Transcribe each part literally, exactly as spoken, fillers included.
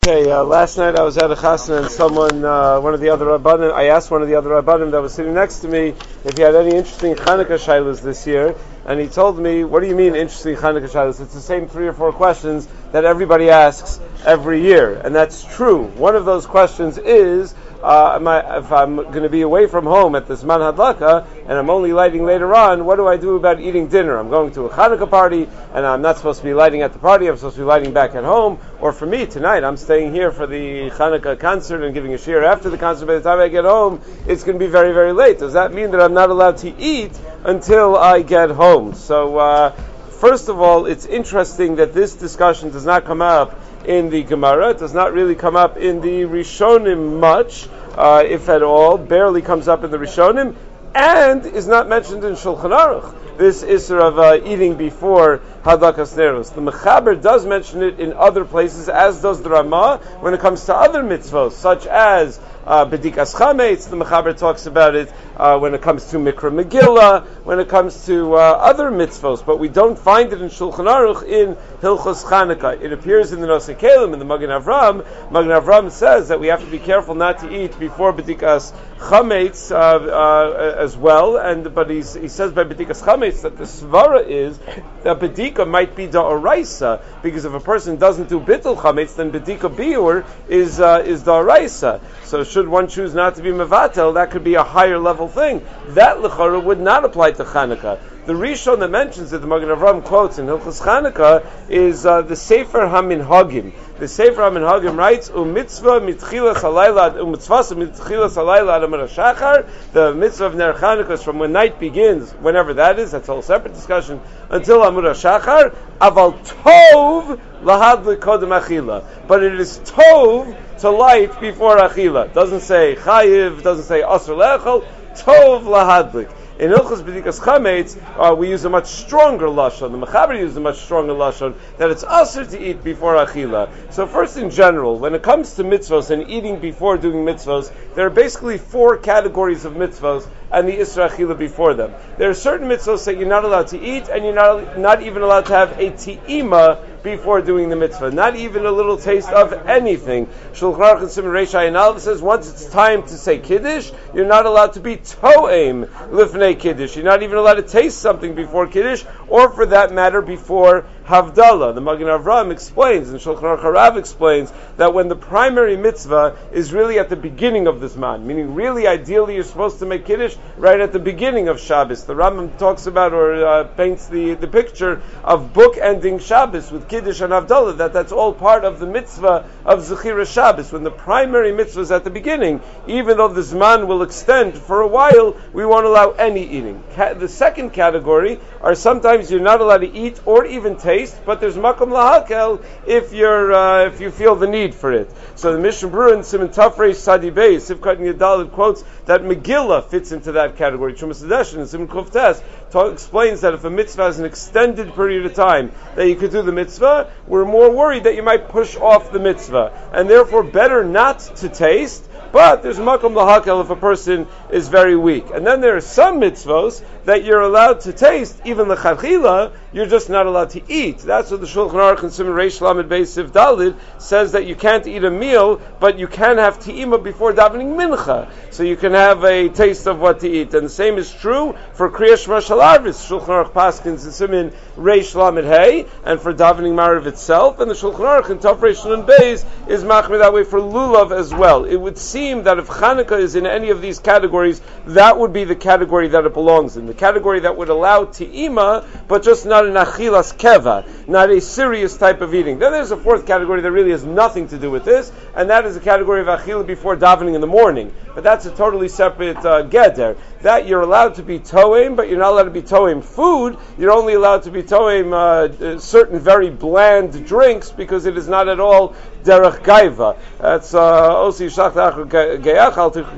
Okay, uh, last night I was at a chasna and someone, uh, one of the other rabbanim, I asked one of the other rabbanim that was sitting next to me if he had any interesting Chanukah shilas this year, and he told me, what do you mean interesting Chanukah shilas? It's the same three or four questions that everybody asks every year, and that's true. One of those questions is, uh, am I, if I'm going to be away from home at this man hadlaka, and I'm only lighting later on, what do I do about eating dinner? I'm going to a Chanukah party, and I'm not supposed to be lighting at the party, I'm supposed to be lighting back at home, or for me, tonight, I'm staying here for the Chanukah concert and giving a shir after the concert. By the time I get home, it's going to be very, very late. Does that mean that I'm not allowed to eat until I get home? So, uh, first of all, it's interesting that this discussion does not come up in the Gemara. It does not really come up in the Rishonim much, uh, if at all. Barely comes up in the Rishonim, and is not mentioned in Shulchan Aruch. This issur of uh, eating before Hadlakas Neros. The Mechaber does mention it in other places, as does the Ramah, when it comes to other mitzvos, such as uh, Bedikas Chametz. The Mechaber talks about it uh, when it comes to Mikra Megillah, when it comes to uh, other mitzvos, but we don't find it in Shulchan Aruch in Hilchos Chanukah. It appears in the Nosei Kelim, in the Magen Avram. Magen Avram says that we have to be careful not to eat before Bedikas Chametz uh, uh, as well, and but he's, he says by Bedikas Chametz that the svara is that bedika might be da'oraisa, because if a person doesn't do bittul chametz, then bedika biur is uh, is da'oraisa. So should one choose not to be mevatel, that could be a higher level thing. That lechara would not apply to Chanukah. The Rishon that mentions it, the Magen Avram quotes in Hilchos Chanukah, is uh, the Sefer HaMinhagim. The Sefer HaMinhagim writes, "U'mitzvah mitchilas halayla, u'mitzvasa mitchilas halayla ad amar hashachar." The mitzvah of Ner Chanukah is from when night begins, whenever that is. That's a whole separate discussion. Until Amud Hashachar, aval tov lahadlik kodem achila. But it is tov to light before achila. Doesn't say chayiv. Doesn't say asur le'echol. Tov lahadlik. In Hilchos Bedikas Chametz, uh, we use a much stronger lashon. The Mechaber uses a much stronger lashon that it's asur to eat before achila. So first, in general, when it comes to mitzvos and eating before doing mitzvos, there are basically four categories of mitzvos and the isra achila before them. There are certain mitzvos that you're not allowed to eat, and you're not not even allowed to have a ti'ima before doing the mitzvah, not even a little taste of anything. Shulchan Aruch and Siman Reish Ayin Aleph says once it's time to say kiddush, you're not allowed to be to'em lifnei kiddush. You're not even allowed to taste something before kiddush, or for that matter before havdalah. The Magen Avram explains, and Shulchan Aruch Harav explains, that when the primary mitzvah is really at the beginning of this man, meaning really ideally you're supposed to make kiddush right at the beginning of Shabbos. The Rambam talks about or uh, paints the, the picture of book-ending Shabbos with Kiddush and Havdalah, that that's all part of the mitzvah of Zechira Shabbos. When the primary mitzvah is at the beginning, even though the Zman will extend for a while, we won't allow any eating. Ca- the second category are sometimes you're not allowed to eat or even taste, but there's makom lahakel if you're uh, if you feel the need for it. So the Mishnah Berurah in Siman Tafrei Sadi Beis, Sivkat Yadalit quotes that Megillah fits into that category. Chumas Hadeshin in Siman Kuf Tes explains that if a mitzvah has an extended period of time that you could do the mitzvah, we're more worried that you might push off the mitzvah, and therefore better not to taste. But there's makom lahakel if a person is very weak. And then there are some mitzvos that you're allowed to taste, even lechatchila, you're just not allowed to eat. That's what the Shulchan Aruch and Siman Reish Lamed Beis Siv Dalid says, that you can't eat a meal, but you can have ti'ima before davening mincha. So you can have a taste of what to eat. And the same is true for Kriyas Shema Shel Arvis. Shulchan Aruch Paskins and Siman Reish Lamed Hey, and for davening Mariv itself. And the Shulchan Aruch and Tov Reish Nun Beis is machmir that way for lulav as well. It would seem that if Chanukah is in any of these categories, that would be the category that it belongs in. The category that would allow ti'ima, but just not an achilas keva, not a serious type of eating. Then there's a fourth category that really has nothing to do with this, and that is the category of achila before davening in the morning. But that's a totally separate uh, geder. That you're allowed to be to'im, but you're not allowed to be to'im food. You're only allowed to be to'im uh, certain very bland drinks, because it is not at all derech gaiva. That's osi shach ge'echa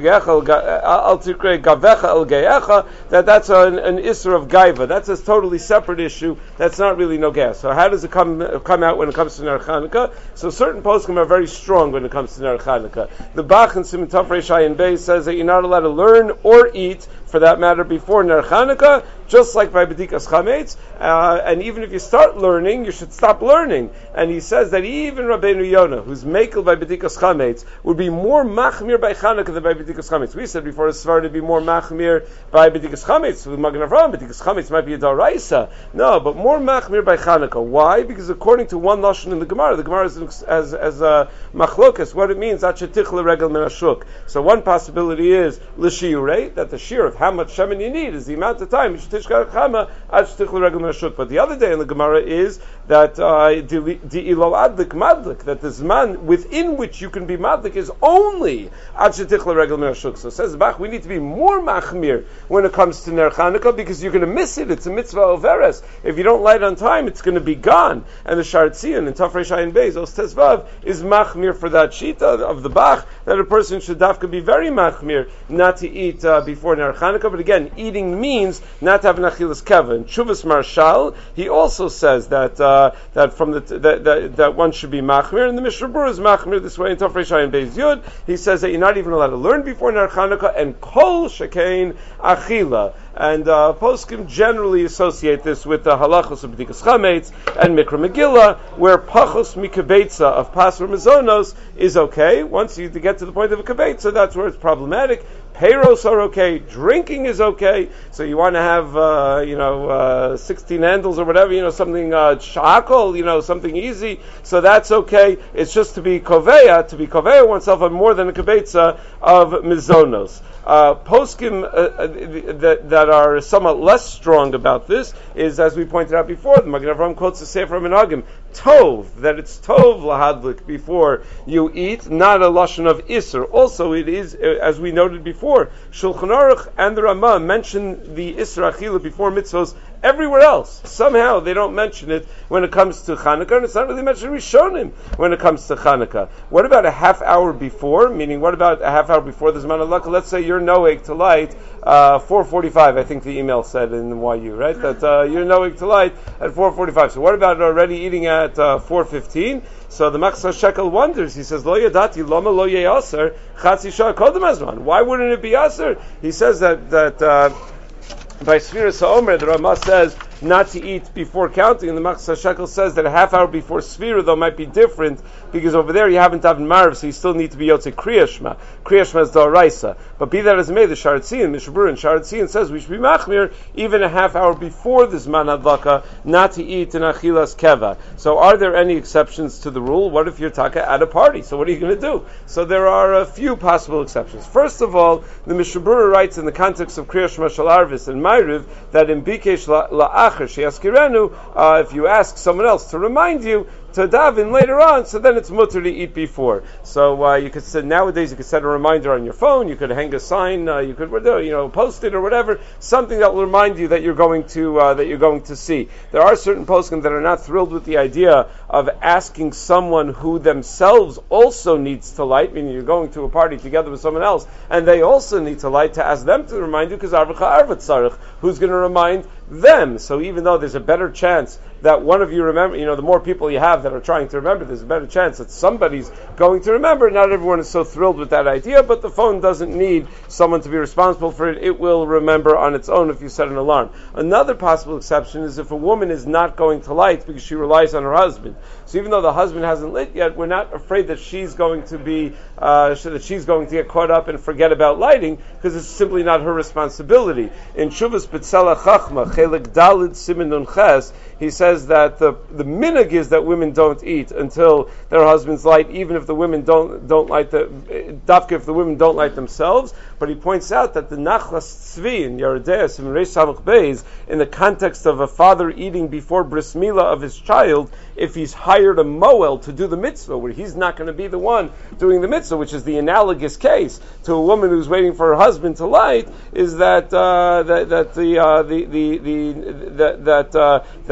al tikre gavecha el ge'echa. That that's an, an isser of gaiva. That's a totally separate issue. That's not really no gas. So how does it come come out when it comes to Ner Chanukah? So certain poskim are very strong when it comes to Ner Chanukah. The Bach and Siman Tov Reish Ayin Beis says that you're not allowed to learn or eat for that matter, before Ner Chanukah, just like by B'dikas Chametz, uh, and even if you start learning, you should stop learning. And he says that even Rabbeinu Yonah, who's Mekel by B'dikas Chametz, would be more Machmir by Chanukah than by B'dikas Chametz. We said before, it's to be more Machmir by B'dikas Chametz, with Magen Avraham, B'dikas Chametz might be a Daraisa. No, but more Machmir by Chanukah. Why? Because according to one Lashon in the Gemara, the Gemara is as, as a Machlokas, what it means, Achetich Regel Menashuk. So one possibility is, L'Shiurei, that the shear of how much Shemin you need is the amount of time, but the other day in the Gemara is that uh, that the Zman within which you can be madlik is only ad shetichla regel merashuk. So says Bach, we need to be more machmir when it comes to Ner Chanukah because you're going to miss it. It's a mitzvah overes. If you don't light on time, it's going to be gone. And the Sha'ar Tzion in Tafrei Shayin Beis Os Tezvav is machmir for that shita of the Bach that a person should dafka be very machmir not to eat uh, before Ner Chanukah. But again, eating means not to have an achilas keva. In Chuvas Marshal, he also says that uh, that from the t- that, that that one should be machmir, and the Mishnah Berurah is machmir this way in Tafrei Shayin Beis Yud. He says that you're not even allowed to learn before Ner Chanukah, and kol shekain achila. And uh, poskim generally associate this with the halachos of B'dikas Chametz and Mikra Megillah, where pachos mikabetza of pasur mizonos is okay. Once you get to the point of a kabetza, that's where it's problematic. Peiros are okay. Drinking is okay. So you want to have, uh, you know, uh, sixteen handles or whatever, you know, something uh, shakol, you know, something easy. So that's okay. It's just to be koveya, to be koveya oneself on more than a kabetza of mizonos. Uh, poskim uh, uh, that, that are somewhat less strong about this is, as we pointed out before, the Magen Avraham quotes the Sefer Menagim, tov, that it's tov lahadlik before you eat, not a lashon of iser. Also, it is, as we noted before, Shulchan Aruch and the Ramah mention the iser achila before mitzvos everywhere else. Somehow they don't mention it when it comes to Chanukah, and it's not really mentioned Rishonim when it comes to Chanukah. What about a half hour before? Meaning, what about a half hour before the Zman HaLaka? Let's say you're noeg to light uh, four forty-five. I think the email said in Y U, right? That uh, you're noeg to light at four forty-five. So what about already eating at uh, four fifteen? So the Machzor Shekel wonders. He says, "Lo yadati lama lo ye'aser chatzi shah kodem hazman." Why wouldn't it be aser? He says that that. Uh, By Sfiras HaOmer, the Ramah says not to eat before counting, and the Machzor Shekel says that a half hour before Sfira, though, might be different, because over there you haven't davened Marav, so you still need to be Yotze Kriya Shema. Kriya Shema is D'oraisa. But be that as it may, the Sha'ar Tzion, Mishnah Berurah and Sha'ar Tzion says we should be Machmir even a half hour before the Zman HaDlaka, not to eat in Achilas Keva. So are there any exceptions to the rule? What if you're taka at a party? So what are you going to do? So there are a few possible exceptions. First of all, the Mishnah Berurah writes in the context of Kriya Shema Shal Arvis and Ma'ariv that in Bikesh La'acher Sheyaskirenu, uh, if you ask someone else to remind you to daven later on, so then it's mutter to eat before. So uh, you could set, nowadays you could set a reminder on your phone, you could hang a sign, uh, you could you know post it or whatever, something that will remind you that you're going to uh, that you're going to see. There are certain poskim that are not thrilled with the idea of asking someone who themselves also needs to light, meaning you're going to a party together with someone else and they also need to light, to ask them to remind you, because arvacha arvat sarich, who's going to remind them? So even though there's a better chance that one of you remember, you know, the more people you have that are trying to remember, there's a better chance that somebody's going to remember. Not everyone is so thrilled with that idea, but the phone doesn't need someone to be responsible for it. It will remember on its own if you set an alarm. Another possible exception is if a woman is not going to light because she relies on her husband. So even though the husband hasn't lit yet, we're not afraid that she's going to be, uh, that she's going to get caught up and forget about lighting, because it's simply not her responsibility. In Shuvas B'Tzela Chachma, Chelik Dalid Siman Nun Ches, he says that the the minhag is that women don't eat until their husbands light, even if the women don't don't light the dafka if the women don't light themselves. But he points out that the Nachlas Tzvi in Yeredeas in Reish Samach Beis, in the context of a father eating before bris milah of his child, if he's hired a moel to do the mitzvah, where he's not going to be the one doing the mitzvah, which is the analogous case to a woman who's waiting for her husband to light, is that uh, that, that the, uh, the the the that that, uh, that since he's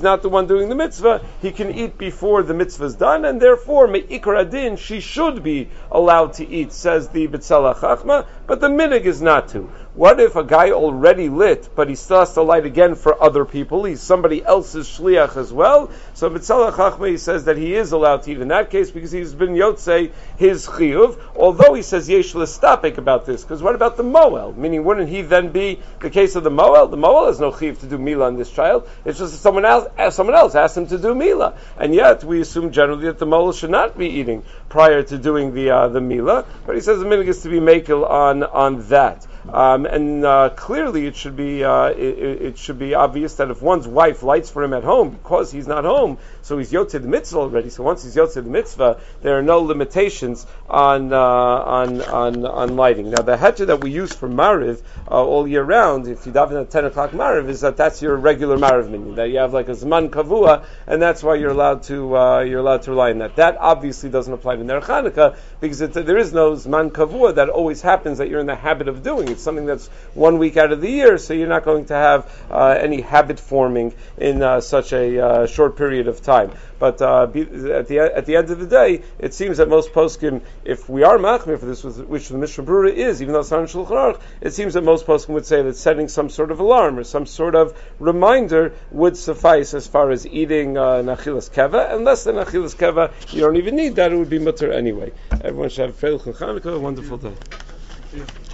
he's not the one doing the mitzvah, he can eat before the mitzvah is done, and therefore, me'ikar adin, she should be allowed to eat, says the B'tzelach Chachma, but the minig is not to. What if a guy already lit, but he still has to light again for other people? He's somebody else's shliach as well. So B'tzelach Chachma, he says that he is allowed to eat in that case because he's been yotzei his chiyuv. Although he says yesh l'stapik about this, because what about the moel? Meaning, wouldn't he then be the case of the moel? The moel has no chiyuv to do milah on this child. It's just that someone else, someone else asked him to do milah, and yet we assume generally that the moel should not be eating prior to doing the uh, the milah. But he says the minig is to be makel on on that. Um, and uh, clearly, it should be uh, it, it should be obvious that if one's wife lights for him at home because he's not home, so he's yotzei the mitzvah already. So once he's yotzei the mitzvah, there are no limitations on uh, on on on lighting. Now, the heter that we use for mariv uh, all year round, if you daven at ten o'clock mariv, is that that's your regular mariv minyan, that you have like a zman kavua, and that's why you're allowed to uh, you're allowed to rely on that. That obviously doesn't apply to Ner Chanukah because it, there is no zman kavua that always happens that you're in the habit of doing. It's something that's one week out of the year, so you're not going to have uh, any habit forming in uh, such a uh, short period of time. But uh, be, at the at the end of the day, it seems that most poskim, if we are machmir for this, which the Mishnah Berurah is, even though it's not in Shulchan Aruch, it seems that most poskim would say that setting some sort of alarm or some sort of reminder would suffice as far as eating uh, nachilas keva. And less than nachilas keva, you don't even need that; it would be mutter anyway. Everyone should have a Chanukah, a wonderful day.